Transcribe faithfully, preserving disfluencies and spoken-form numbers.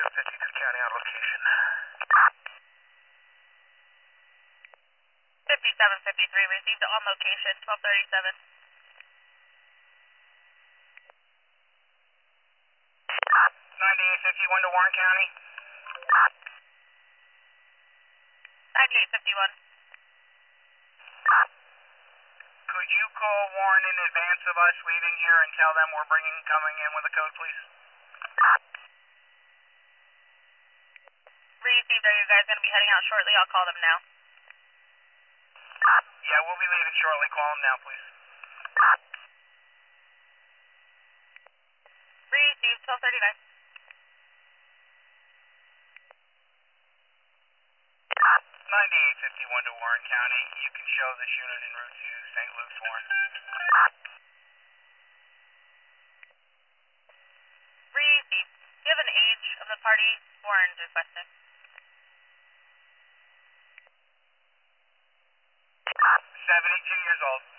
fifty-two County on location. fifty-seven fifty-three received on location, twelve thirty-seven. ninety-eight fifty-one to Warren County. ninety-eight fifty-one. Could you call Warren in advance of us leaving here and tell them we're bringing coming in with a code, please? Received, are you guys going to be heading out shortly? I'll call them now. Yeah, we'll be leaving shortly. Call them now, please. Received, twelve thirty-nine. ninety-eight fifty-one to Warren County. You can show this unit en route to Saint Luke's, Warren. Received. Do you have an age of the party Warren's requesting? seventy-two years old.